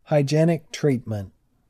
Hygienic treatment.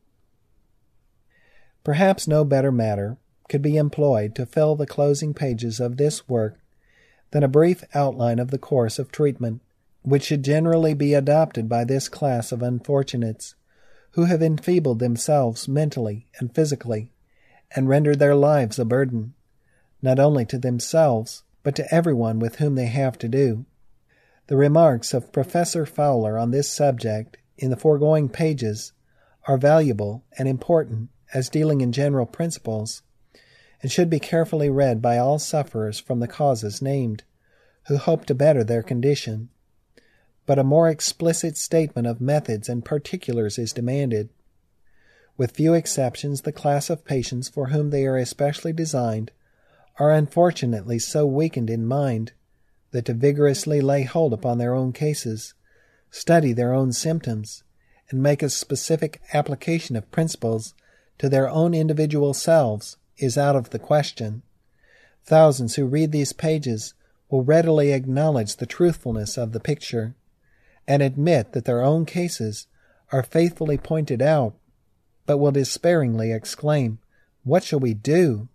Perhaps no better matter could be employed to fill the closing pages of this work than a brief outline of the course of treatment which should generally be adopted by this class of unfortunates who have enfeebled themselves mentally and physically and rendered their lives a burden, not only to themselves, but to everyone with whom they have to do. The remarks of Professor Fowler on this subject in the foregoing pages are valuable and important as dealing in general principles, and should be carefully read by all sufferers from the causes named, who hope to better their condition. But a more explicit statement of methods and particulars is demanded. With few exceptions, the class of patients for whom they are especially designed are unfortunately so weakened in mind that to vigorously lay hold upon their own cases, study their own symptoms, and make a specific application of principles to their own individual selves is out of the question. Thousands who read these pages will readily acknowledge the truthfulness of the picture and admit that their own cases are faithfully pointed out, but will despairingly exclaim, "What shall we do?"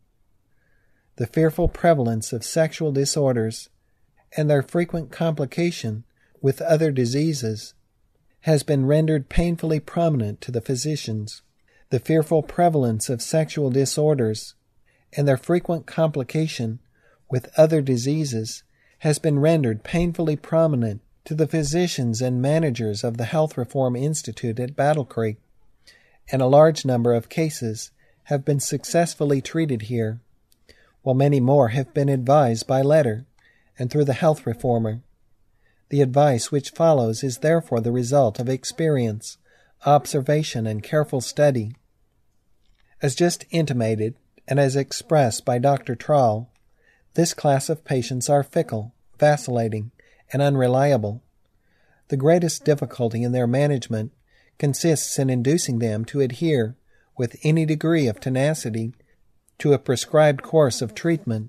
The fearful prevalence of sexual disorders and their frequent complication with other diseases has been rendered painfully prominent to the physicians. The fearful prevalence of sexual disorders and their frequent complication with other diseases has been rendered painfully prominent to the physicians and managers of the Health Reform Institute at Battle Creek, and a large number of cases have been successfully treated here, while many more have been advised by letter and through the health reformer. The advice which follows is therefore the result of experience, observation, and careful study. As just intimated, and as expressed by Dr. Trall, this class of patients are fickle, vacillating, and unreliable. The greatest difficulty in their management consists in inducing them to adhere with any degree of tenacity to a prescribed course of treatment.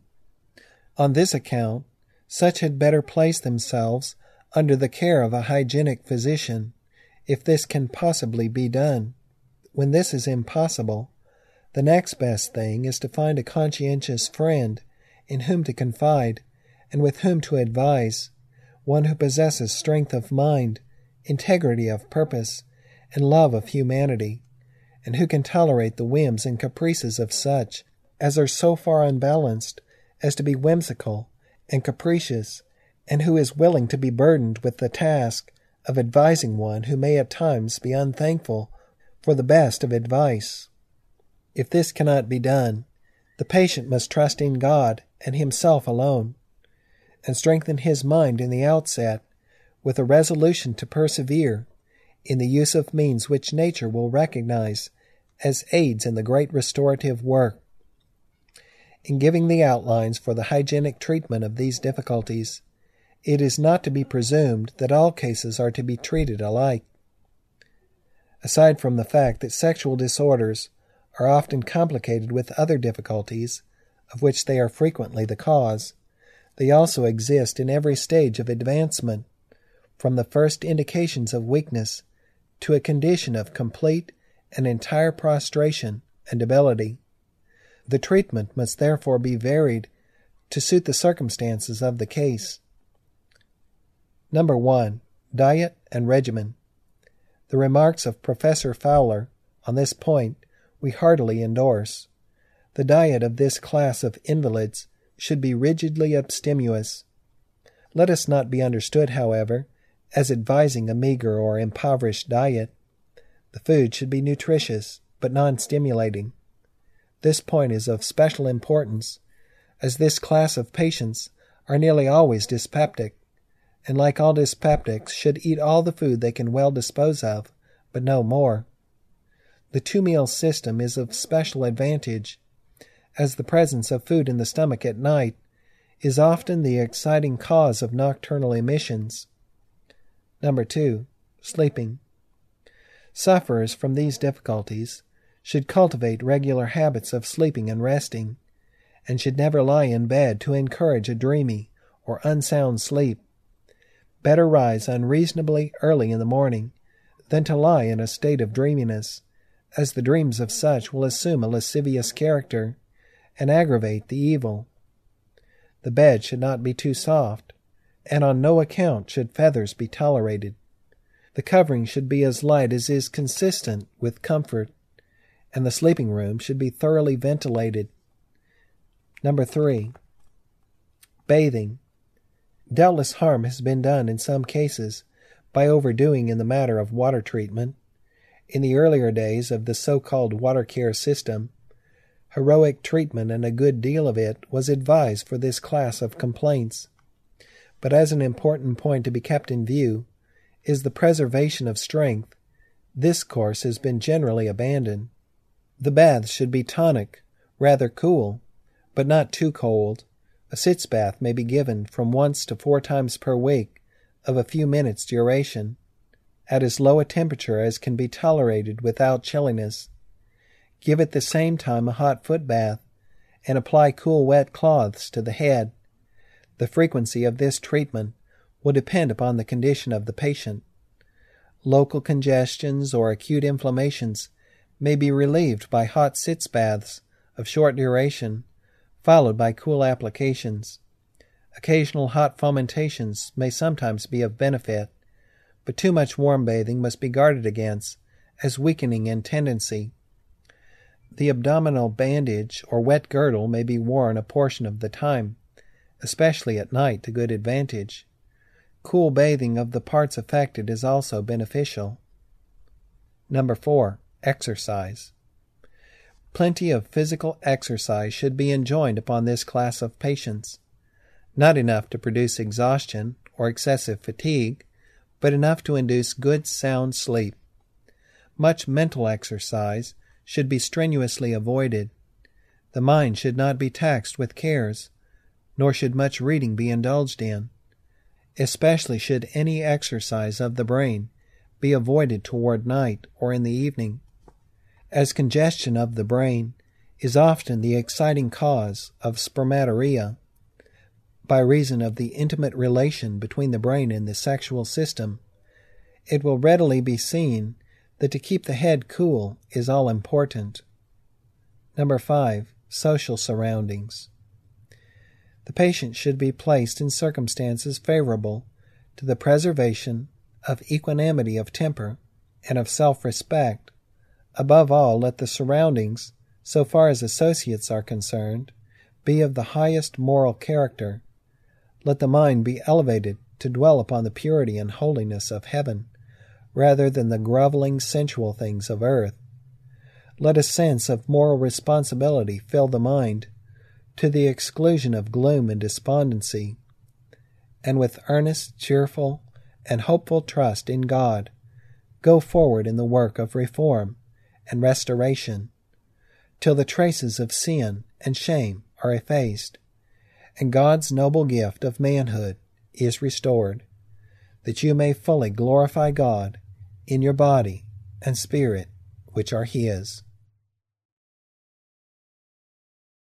On this account, such had better place themselves under the care of a hygienic physician, if this can possibly be done. When this is impossible, the next best thing is to find a conscientious friend in whom to confide and with whom to advise, one who possesses strength of mind, integrity of purpose, and love of humanity, and who can tolerate the whims and caprices of such as are so far unbalanced as to be whimsical and capricious, and who is willing to be burdened with the task of advising one who may at times be unthankful for the best of advice. If this cannot be done, the patient must trust in God and himself alone, and strengthen his mind in the outset with a resolution to persevere in the use of means which nature will recognize as aids in the great restorative work. In giving the outlines for the hygienic treatment of these difficulties, it is not to be presumed that all cases are to be treated alike. Aside from the fact that sexual disorders are often complicated with other difficulties, of which they are frequently the cause, they also exist in every stage of advancement, from the first indications of weakness to a condition of complete and entire prostration and debility. The treatment must therefore be varied to suit the circumstances of the case. Number 1. Diet and regimen. The remarks of Professor Fowler on this point we heartily endorse. The diet of this class of invalids should be rigidly abstemious. Let us not be understood, however, as advising a meager or impoverished diet. The food should be nutritious, but non-stimulating. This point is of special importance, as this class of patients are nearly always dyspeptic, and like all dyspeptics should eat all the food they can well dispose of, but no more. The two-meal system is of special advantage, as the presence of food in the stomach at night is often the exciting cause of nocturnal emissions. Number 2. Sleeping. Sufferers from these difficulties should cultivate regular habits of sleeping and resting, and should never lie in bed to encourage a dreamy or unsound sleep. Better rise unreasonably early in the morning than to lie in a state of dreaminess, as the dreams of such will assume a lascivious character and aggravate the evil. The bed should not be too soft, and on no account should feathers be tolerated. The covering should be as light as is consistent with comfort, and the sleeping room should be thoroughly ventilated. Number 3. Bathing. Doubtless harm has been done in some cases by overdoing in the matter of water treatment. In the earlier days of the so-called water care system, heroic treatment, and a good deal of it, was advised for this class of complaints. But as an important point to be kept in view is the preservation of strength, this course has been generally abandoned. The baths should be tonic, rather cool, but not too cold. A sitz bath may be given from once to 4 times per week, of a few minutes' duration, at as low a temperature as can be tolerated without chilliness. Give at the same time a hot foot bath, and apply cool wet cloths to the head. The frequency of this treatment will depend upon the condition of the patient. Local congestions or acute inflammations may be relieved by hot sitz baths of short duration, followed by cool applications. Occasional hot fomentations may sometimes be of benefit, but too much warm bathing must be guarded against, as weakening in tendency. The abdominal bandage or wet girdle may be worn a portion of the time, especially at night, to good advantage. Cool bathing of the parts affected is also beneficial. Number 4. Exercise. Plenty of physical exercise should be enjoined upon this class of patients. Not enough to produce exhaustion or excessive fatigue, but enough to induce good sound sleep. Much mental exercise should be strenuously avoided. The mind should not be taxed with cares, nor should much reading be indulged in. Especially should any exercise of the brain be avoided toward night or in the evening, as congestion of the brain is often the exciting cause of spermatorrhea. By reason of the intimate relation between the brain and the sexual system, it will readily be seen that to keep the head cool is all important. Number 5. Social surroundings. The patient should be placed in circumstances favorable to the preservation of equanimity of temper and of self-respect. Above all, let the surroundings, so far as associates are concerned, be of the highest moral character. Let the mind be elevated to dwell upon the purity and holiness of heaven, rather than the groveling sensual things of earth. Let a sense of moral responsibility fill the mind, to the exclusion of gloom and despondency, and with earnest, cheerful, and hopeful trust in God, go forward in the work of reform and restoration, till the traces of sin and shame are effaced, and God's noble gift of manhood is restored, that you may fully glorify God in your body and spirit, which are His.